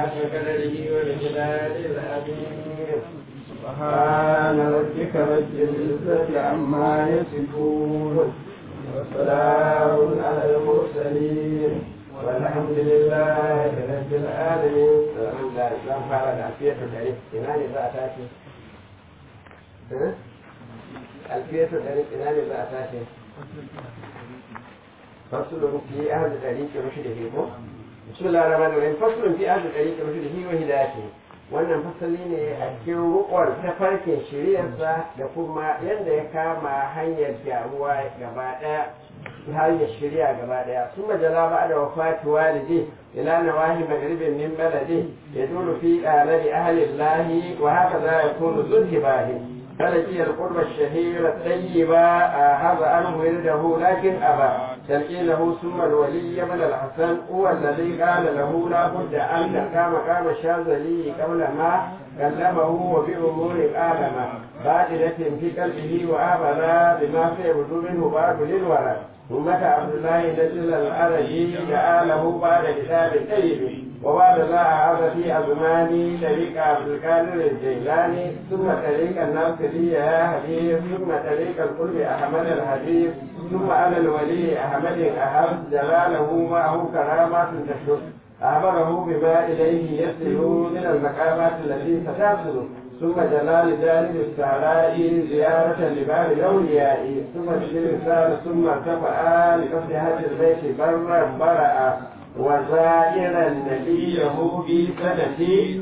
حق قدره ومقداره العظيم سبحان ربك رب العزة عما يصفون وسلام على المرسلين والحمد لله رب العالمين. الحمد لله زan fara da alfiyatu ɗari ina ne za a tashi? alfiyatu ɗari ina ne za a tashi? fasulun fi ahli ɗariƙi rushdihi ko? bismillahir rahmanir rahim. fasulun fi ahli ɗariƙi rushdihi wa hidayatihi. wannan fasali ne a cikin rukun tafarkin shiriyarsa da kuma yadda ya kama hanyar gyaruwa gaba ɗaya hanyar shirya gaba ɗaya. sun majala ba da wafati walidi ila nawahi magribin min baladi ya duru fi ɗalari ahalin lahi wa haka za ya kunu zulhibahi فلقي القرب الشهير الطيب هذا عنه ولده لكن أبى تلقينه ثم الولي بن الحسن هو الذي قال له لا بد أن تلقى مقام الشاذلي قبل ما كلمه وبأمور آدم بادلة في قلبه وآمنا بما سيبدو منه بعد للورى ثم عبد الله نزل الأرجي جعله بعد كتاب طيب وبعد ذا هذا في أزماني طريق عبد القادر الجيلاني ثم طريق الناصري حديث ثم طريق القلب أحمد الحديث ثم على الولي أحمد أحب جلاله معه كرامات تشد أخبره بما إليه يصل من المقامات التي ستصل ثم جلال جانب السعراء زيارة لباب الأولياء ثم الرسالة ثم ارتفع لقصد هذا البيت برا برأ وزائرا نبيه في سنة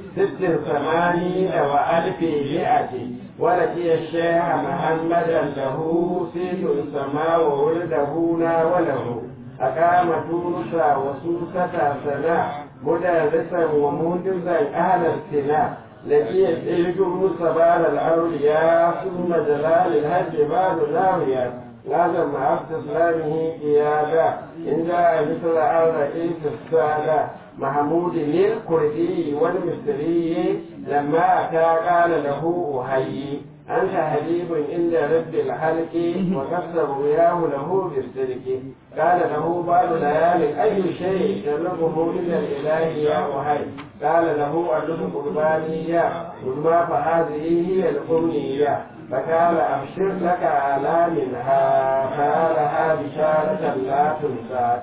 86 وألف مئة ولقي الشيخ محمدا له سيد السماء وولده ناوله أقام تونس وسوسة سنة مدرسا ومنجزا أهل السنة لقي الجنوس بعد الأولياء ثم جلال الهج بعد ناوية لازم عبد اسلامه قيادة إن جاء مثل الرئيس السادة محمود للكردي والمصري لما أتى قال له أهيي أنت حبيب عند رب الحلق وكسر رياه له بالسلك قال له بعض ليالي أي شيء تطلبه من الإله يا أهي قال له أدب قربانية قلما فهذه هي الأمنية فقال أبشر لك على منها فلها بشارة لا تنسى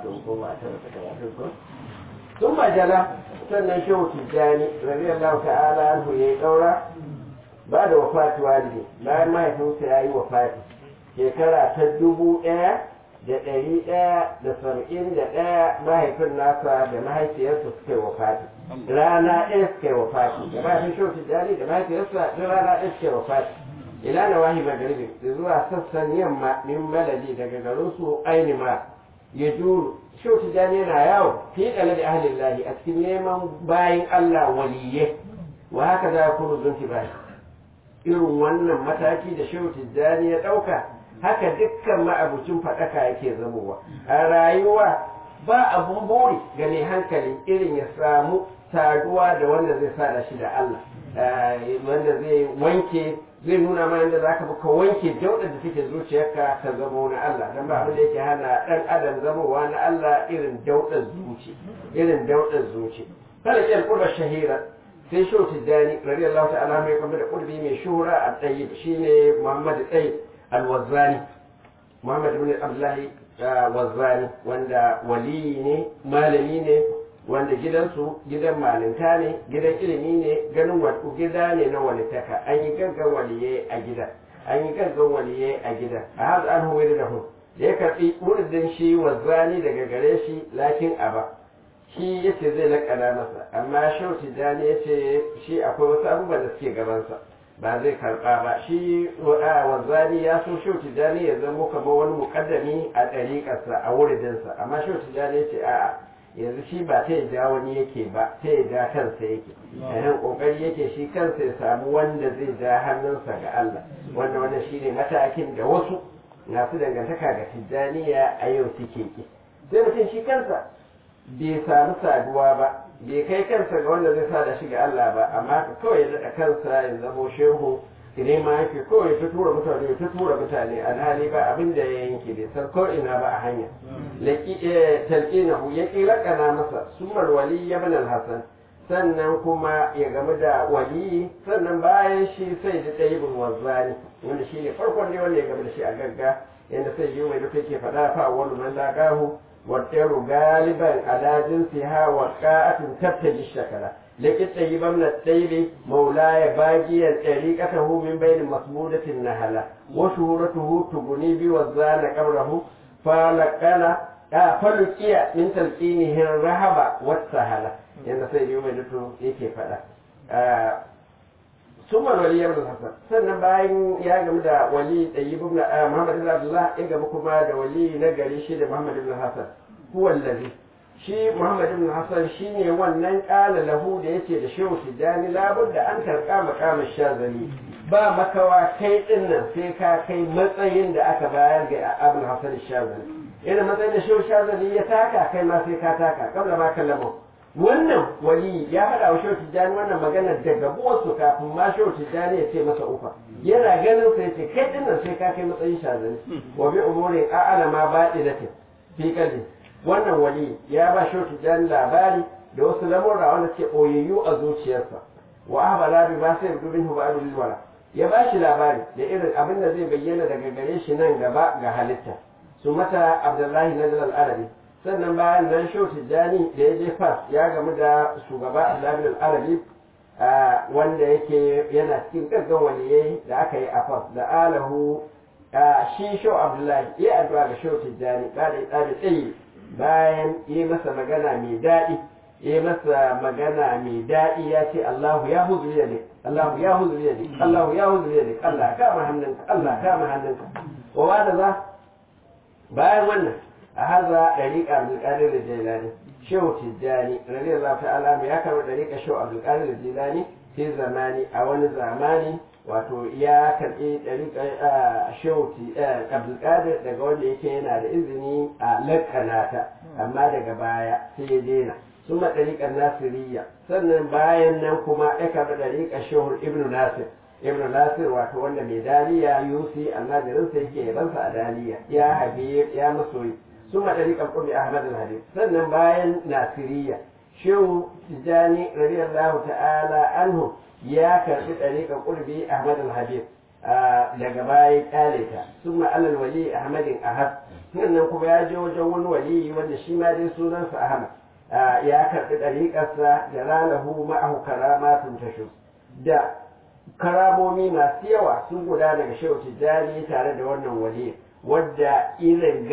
ثم جلى sannan shehu tijjani radiyallahu ta'ala anhu yayi daura ba da wafati walidi bayan mahaifinsa ya yi wafati shekara ta 1171 mahaifin nasa da mahaifiyarsa suka yi wafati rana ɗaya suka yi wafati da mahaifin shehu tijjani da mahaifiyarsa da rana ɗaya suka yi wafati ila nawahi magaribi da zuwa sassan yamma min baladi daga garinsu ainima ya juru shehu tijjani yana yawo fi ɗalari ahlillahi a cikin neman bayan Allah waliyye wa haka za a kuru zunti bayan irin wannan mataki da shehu tijjani ya ɗauka haka dukkan ma'abucin faɗaka yake zamowa a rayuwa ba abun buri ga mai hankali irin ya samu saduwa da wanda zai sada shi da Allah wanda zai wanke zai nuna ma yadda za ka ka wanke daudar da take zuciyarka ka zamo na Allah dan ba abin da yake hana ɗan adam zamowa na Allah irin daudar zuci kada ke alƙurbar shahira sai shehu tijjani radiyallahu ta'ala mai kamar da kurbi mai shuhura a tsayi shine Muhammad Tsayi al-Wazzani Muhammad ibn Abdullahi Wazzani wanda wali ne malami ne wanda gidansu gidan malinta ne gidan ilimi ne ganin gida ne na walitaka an yi gaggan waliye a gida a hazu an huwai da hu da ya karɓi muridin shi Wazzani daga gare shi lakin aba shi yace zai lakana masa amma shehu tijjani yace shi akwai wasu abubuwan da suke gabansa ba zai karba ba shi Wazzani ya so shehu tijjani ya zama kamar wani mukaddami a ɗariƙarsa a wuridinsa amma shehu tijjani yace a'a yanzu shi ba ta ja wani yake ba ta ja kansa yake yayin kokari yake shi kansa ya samu wanda zai ja hannunsa ga Allah wannan shine matakin da wasu masu dangantaka ga tijjaniya a yau suke ki sai mutum shi kansa bai samu saduwa ba bai kai kansa ga wanda zai sada shi ga Allah ba amma kawai ya daɗa kansa ya zamo shehu idan ma yake kawai ta tura mutane alhali ba abin da ya yanke bai san ko ina ba a hanya talqinahu ya lakana masa summal wali ibn al-hasan sannan kuma ya gamu da wali sannan bayan shi sai da ɗayibin wanzani wanda shi ne farkon ne wanda ya gamu da shi a gagga yadda sai yi mai duka ke faɗa fa wani man laƙahu والطير غالبا على جنسها وقاءة تبتغي الشكل لكن طيبا من الطيب مولاي باقيا طريقته من بين مصمودة النهلة وشهورته تغني بوزان قبره فلقي من تلقينه الرهب والسهلة يعني سيدي يوم يدتو يكي فلا ثم الولي ابن الحسن sannan bayan ya gamu da wali tayyib ibn Muhammad ibn Abdullah ya gamu kuma da wali na gari shi da Muhammad ibn Hassan huwa allazi shi Muhammad ibn Hassan shine wannan qala lahu da yace da shehu Tijani labudda an tarka maqam Shazali ba makawa kai dinnan sai ka kai matsayin da aka bayar ga Abul Hasan Shazali irin matsayin da shehu Shazali ya taka kai ma sai ka taka kabla ma kallamo wannan wali ya faɗa wa shehu tijjani wannan magana daga buwarsu kafin ma shehu tijjani ya ce masa ufa yana ganin sai ce kai din nan sai ka kai matsayin shazali wa bi umurin a'ala ma baɗinatin fi qalbi wannan wali ya ba shehu tijjani labari da wasu lamurra wanda suke ɓoyayyu a zuciyarsa wa ahbara bi ba sai yabdu minhu ba'dul wala ya ba shi labari da irin abin da zai bayyana daga gare shi nan gaba ga halitta su mata abdullahi nazar al-arabi sannan bayan nan shehu tijjani da ya je fas ya gamu da shugaba abdullahi al-arabi wanda yake yana cikin gaggan waliyai da aka yi a fas da alahu shi shehu abdullahi ya addu'a ga shehu tijjani ba da tsaye bayan yi masa magana mai daɗi yi masa magana mai daɗi ya ce Allahu ya huzu ne Allahu ya huzu ne Allahu ya huzu ne Allah kama hannunka Allah kama hannunka wa ba da za bayan wannan هذا طريق عبد القادر الجيلاني شو تجاني رضي الله تعالى عنه يكرر طريق شو عبد القادر الجيلاني في زماني أول زماني wato ya karɓi ɗariƙa shauti abdulkadir daga wanda yake yana da izini a lakanata amma daga baya sai ya daina sun ma ɗariƙar nasiriya sannan bayan nan kuma ya karɓi ɗariƙar shehur ibnu nasir wato wanda mai daliya yusi almajirinsa yake yabansa a daliya ya habib ya masoyi ثم طريق القرب أحمد الحديث سنن باين ناصرية شو تجاني رضي الله تعالى عنه يا كرب طريق القرب أحمد الحديث لقباي آلتا ثم على الولي أحمد أحد سنن كباجي وجون ولي والشيما دي سنن أحمد يا كرب طريق أسا جلاله معه كرامات تشوف دا karamomi masu yawa sun gudana ga shehu tijjani tare da wannan wali wadda irin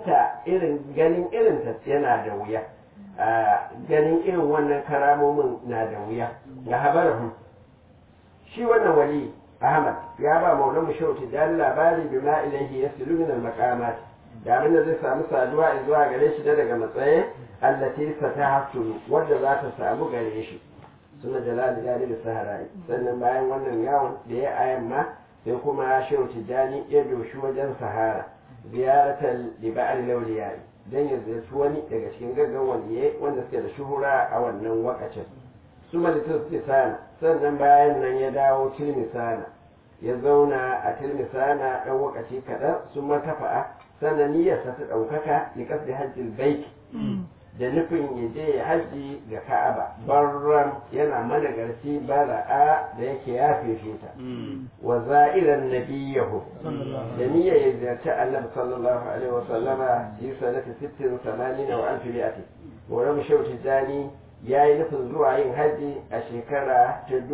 ganin irinta yana da wuya ganin irin wannan karamomin na da wuya ga habarahun shi wannan wali ahmad ya ba maulamu shehu tijjani labari bima ilaihi yasilu min al-maqamat da abin da zai samu saduwa zuwa gare shi daga matsayin allati satahsulu wadda za ta samu gare shi suna jalali gani da saharai sannan bayan wannan yawon da ya ayamma sai kuma shehu tijjani ya doshi wajen sahara ziyaratar liba'ar lauliyari don ya ziyarci wani daga cikin gaggan waliyai wanda suke da shuhura a wannan wakacin su tilmisana sannan bayan nan ya dawo tilmisana ya zauna a tilmisana ɗan wakaci kaɗan sun matafa'a sannan niyyarsa ta ɗaukaka likas da hajjin baiki da nufin ya je ya haji ga Ka'aba barran yana managarci bara'a da yake ya fifita wa za'iran nabiyahu da niyyar ya ziyarci annabi sallallahu alaihi wa sallama fi sanati 60 80 wa 1100 wa rabu shauti jani ya yi nufin zuwa yin haji a shekara ta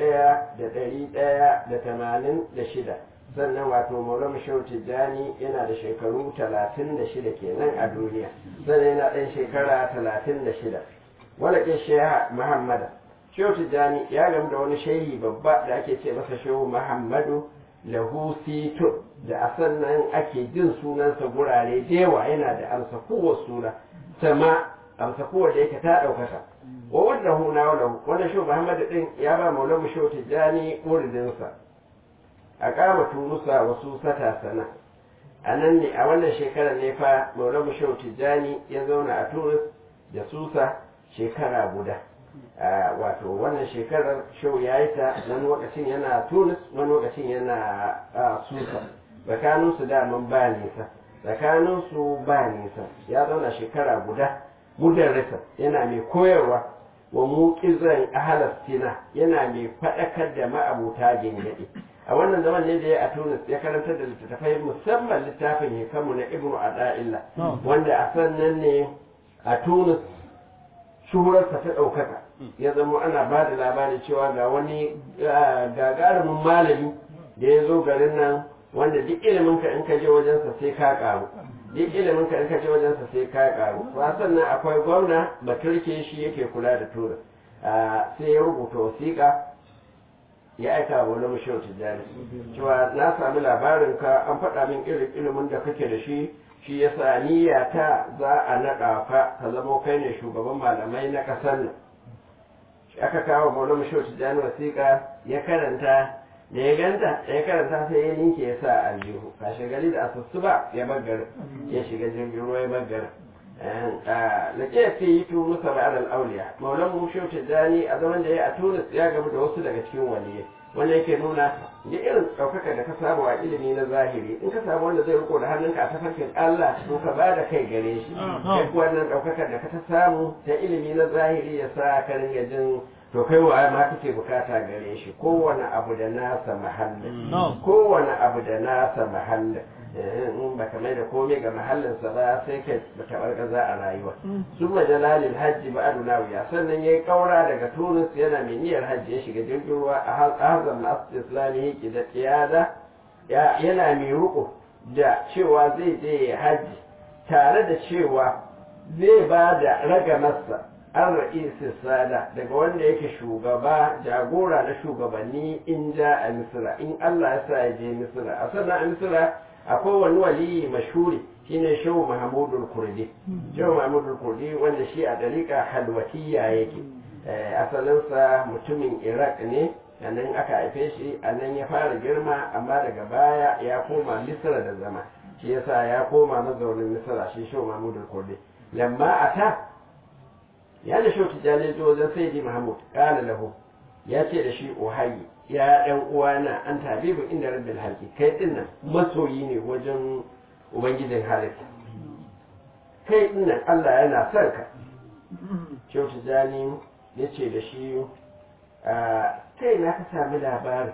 1186 sannan wato maulama shehu tijjani yana da shekaru 36 kenan a duniya sannan yana ɗan shekara 36 walaƙin sheha muhammada shehu tijjani ya gamu da wani shehi babba da ake ce masa shehu muhammadu lahu sito da a sannan ake jin sunansa gurare da yawa yana da amsa kowa suna sama amsa kowa da yake ta ɗaukaka wa wanda huna wanda shehu muhammadu ɗin ya ba maulama shehu tijjani muridinsa a kama tunusa wasu sata sana a nan ne a wannan shekarar ne fa maulamu shehu tijjani ya zauna a tunis da susa shekara guda wato wannan shekarar shehu ya yi ta wani lokacin yana tunis wani lokacin yana susa tsakaninsu daman ba nisa tsakaninsu ba nisa ya zauna shekara guda rasa yana mai koyarwa wa muqizan ahlastina yana mai fadakar da ma'abuta gingade a wannan zaman ne da ya a Tunis ya karanta da littattafai musamman littafin hikamu na Ibnu Ada'illah wanda a sannan ne a Tunis shuhurarsa ta ɗaukaka ya zama ana ba da labari cewa ga wani gagarumin malami da ya zo garin nan wanda duk iliminka in ka je wajensa sai ka ƙaru duk iliminka in ka je wajensa sai ka ƙaru ba sannan akwai gwamna baturke shi yake kula da Tunis sai ya rubuta wasiƙa ya aika wa wani mashiyar tijjani cewa na sami labarin ka an faɗa min irin ilimin da kake da shi shi yasa niyya ta za a naɗa ka zama kai ne shugaban malamai na ƙasar nan shi aka kawo maulana mashiyar tijjani wasiƙa ya karanta da ya ganta da ya karanta sai ya ninke ya sa aljihu kashe gari da asusu ba ya baggar ya shiga jirgin ruwa ya baggar laƙiyar fi yi tunu saba alal auliya maulan mashiyar tijjani a zaman da ya a tunis ya gamu da wasu daga cikin waliyai wanda yake nuna da irin ɗaukaka da ka samu a ilimi na zahiri in ka samu wanda zai riko da hannunka a tafarkin Allah to ka ba da kai gare shi kai wannan ɗaukakar da ka ta samu ta ilimi na zahiri ya sa ka ringa jin to kai wa ma kake bukata gare shi kowane abu da nasa mahallin kowane abu da nasa mahallin in ba ka mai da komai ga mahallinsa ba sai ka tabar gaza a rayuwa sun majalalil hajji ba aduna wuya sannan ya yi kaura daga tunis yana mai niyyar hajji ya shiga jirgin ruwa a hazan masu islami da kiyada yana mai riko da cewa zai je hajji tare da cewa zai ba da ragamarsa an ra'isi sada daga wanda yake shugaba jagora na shugabanni in ja a misira in Allah ya sa ya je misira a sannan a misira akwai wani waliyi mashhuri shine shehu mahmudul kurdi shehu mahmudul kurdi wanda shi a dariƙa halwatiyya yake asalinsa mutumin iraq ne a nan aka haife shi a nan ya fara girma amma daga baya ya koma misira da zama shi yasa ya koma mazaunin misira shi shehu mahmudul kurdi lamma ata ya da shehu tijjani wajen sayyidi mahmud qala lahu ya ce da shi uhayi ya ɗan uwana an tabibu inda rabbil halki kai dinnan masoyi ne wajen ubangijin halitta kai dinnan Allah yana son ka Shehu Tijjani ya ce da shi kai na ka sami labarin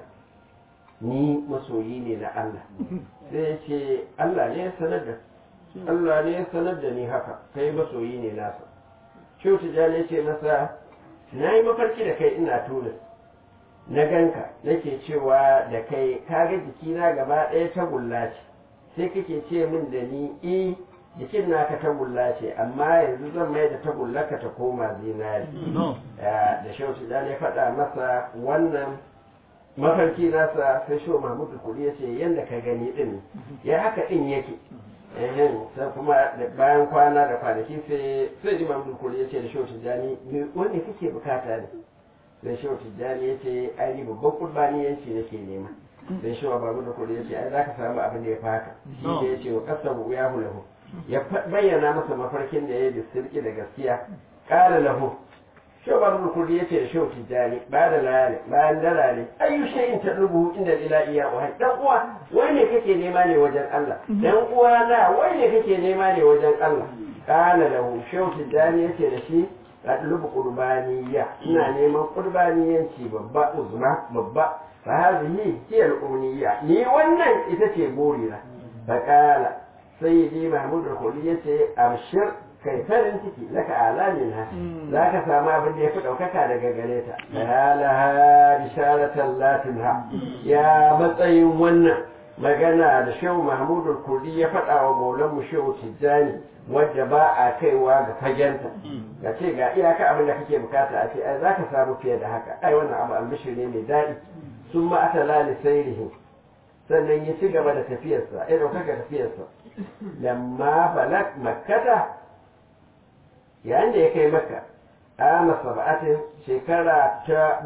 ni masoyi ne na Allah sai ya ce Allah ne ya sanar da Allah ne ya sanar da ni haka kai masoyi ne nasa Shehu Tijjani ya ce masa na yi mafarki da kai ina Tunis na ganka nake cewa da kai kaga jikina gaba ɗaya tagulla ce sai kake ce min da ni jikin naka tagulla ce amma yanzu zan mai da tagullaka ta koma zinari da shehu tijjani ya faɗa masa wannan mafarki nasa sai shehu mahmudu kuri ya ce yadda ka gani ɗin ya haka ɗin yake sai kuma bayan kwana da kwanaki sai ji mahmudu kuri ya ce da shehu tijjani wanda kake bukata ne sai shehu tijjani ya ce ai ni babban kurbaniyanci nake nema sai shehu babu da kudi ya ce ai za ka samu abin da ya faka shi da ya ce wa kasar ya hulahu ya bayyana masa mafarkin da ya yi sirki da gaskiya kala lahu shehu babu da kudi ya ce da shehu tijjani ba da layali bayan dalale ayyu shay'in tadrubu inda ilahi ya wahai dan uwa wai ne kake nema ne wajen Allah dan uwa na wai ne kake nema ne wajen Allah kala lahu shehu tijjani ya ce da shi أطلب قربانية إنا نيمان قربانية ببا أزمة ببا فهذه هي الأمنية ني ونن إتتي بورينا فقال سيدي محمود الخلية أبشر كيف ننتكي لك أعلى منها ذاك سامع بدي يفك أو كاكا لقاليتا فيا لها بشارة لا تنهى يا مطي ونن magana da shehu mahmudul kurdi ya faɗa wa maulan shehu tijjani wadda ba a kaiwa ga fagenta ga ce ga iyaka abin da kake bukata a ce ai za ka samu fiye da haka ai wannan abu albishir ne mai daɗi sun ma ata lali sairihi sannan ya ci gaba da tafiyarsa ya ɗaukaka tafiyarsa lamma balak makkata yayin da ya kai makka ama sab'atin shekara ta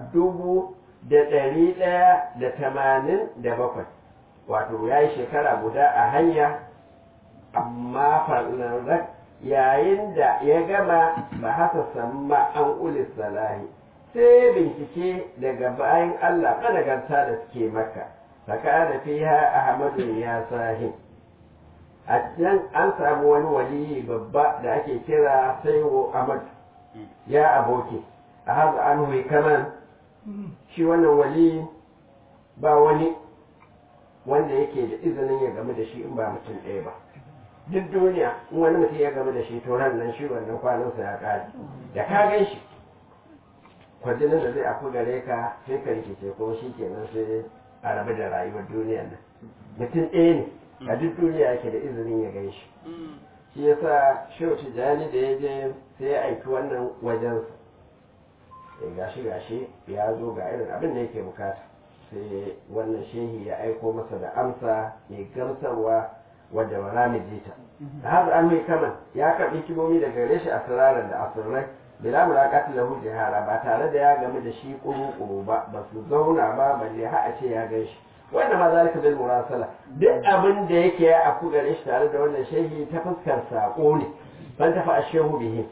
1187 wato ya yi shekara guda a hanya amma farnarar yayin da ya gama ba haka samma an ulis salahi sai bincike daga bayan Allah managarta da suke maka faka da fiha ahmadu ya sahi a can an samu wani waliyi babba da ake kira saiwo ahmad ya aboki a haza an hui kaman shi wannan wali ba wani wanda yake da izinin ya gamu da shi in ba mutum ɗaya ba duk duniya in wani mutum ya gamu da shi to ran nan shi wannan kwanansa ya kare da ka gan shi kwarjinin da zai afu gare ka sai ka rikice ko shi kenan sai a rabu da rayuwar duniya nan mutum ɗaya ne a duk duniya yake da izinin ya gan shi shi yasa shehu tijjani da ya je sai ya aiki wannan wajensa gashi ya zo ga irin abin da yake bukata sai wannan shehi ya aiko masa da amsa mai gamsarwa wadda wala mai jita da har an mai kaman ya karɓi kimomi daga gare shi asiraran da asirrai bila mulaqati lahu jihara ba tare da ya gamu da shi kuru ba su zauna ba balle har a ce ya gan shi wannan ma zalika bil murasala duk abin da yake ya aku gare shi tare da wannan shehi ta fuskar sako ne ban tafi a shehu bihi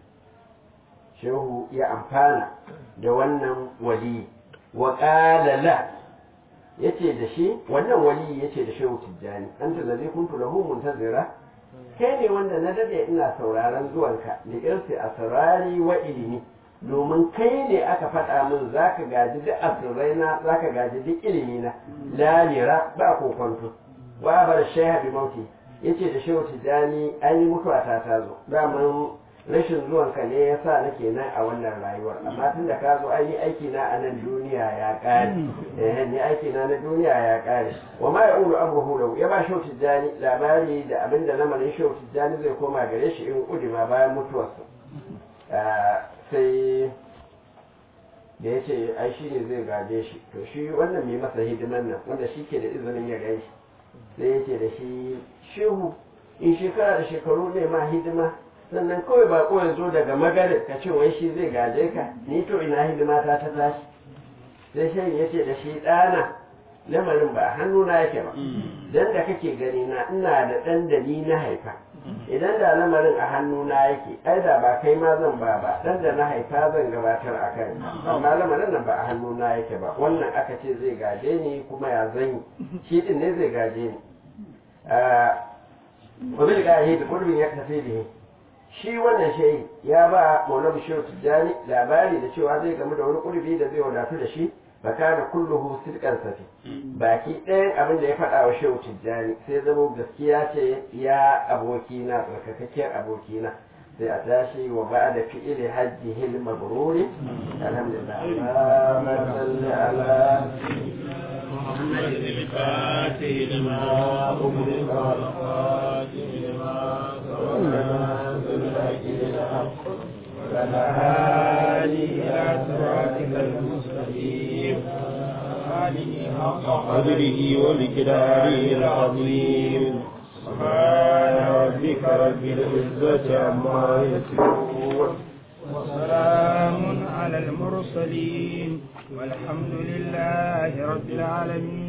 shehu ya amfana da wannan wali wa qala la yace da shi wannan wali yace da shehu tijjani anta ladhi kuntu lahu muntazira kai ne wanda na dade ina sauraron zuwanka da irsi asrari wa ilimi domin kai ne aka faɗa min zaka gaji duk asirraina zaka gaji duk ilimi na lalira ba kokonto wa bar sheha bi mauti yace da shehu tijjani an yi mutuwa ta zo daman rashin zuwanka ne ya sa nake nan a wannan rayuwar amma tun da ka zo an yi aiki na a nan duniya ya ƙare ni aiki na duniya ya ƙare wa ma ya'ulu amruhu lahu ya ba shehu tijjani labari da abin da lamarin shehu tijjani zai koma gare shi in udima bayan mutuwarsa sai da ya ce ai shi ne zai gaje shi to shi wannan mai masa hidiman nan wanda shi ke da izinin ya gan shi sai ya ce da shi shehu in shekara da shekaru ne ma hidima sannan kawai ba ya zo daga magarin ka ce wai shi zai gaje ka ni to ina hidima ta tashi sai shi ya ce da shi ɗana lamarin ba hannuna yake ba dan da kake gani na ina da ɗan da ni na haifa idan da lamarin a hannuna yake ai da ba kai ma zan ba dan da na haifa zan gabatar a kan amma lamarin nan ba a hannuna yake ba wannan aka ce zai gaje ni kuma ya zan yi shi din ne zai gaje ni wa bil gahi da qurbin ya tafi bihi shi wannan shehi ya ba maulana shehu tijjani labari da cewa zai gamu da wani kurbi da zai wadatu da shi fa kana kulluhu sidqan safi baki ɗayan abin da ya faɗa wa shehu tijjani sai zama gaskiya ce ya abokina tsarkakakken abokina sai a tashi wa ba'da fi'ili hajjihi al-mabruri alhamdulillah Allahumma salli ala محمد الفاتح لما أغلق والخاتم لما والهادي إلى صراطك المستقيم آله حق قدره ومقداره العظيم سبحان ربك رب العزة عما يصفون وسلام على المرسلين والحمد لله رب العالمين.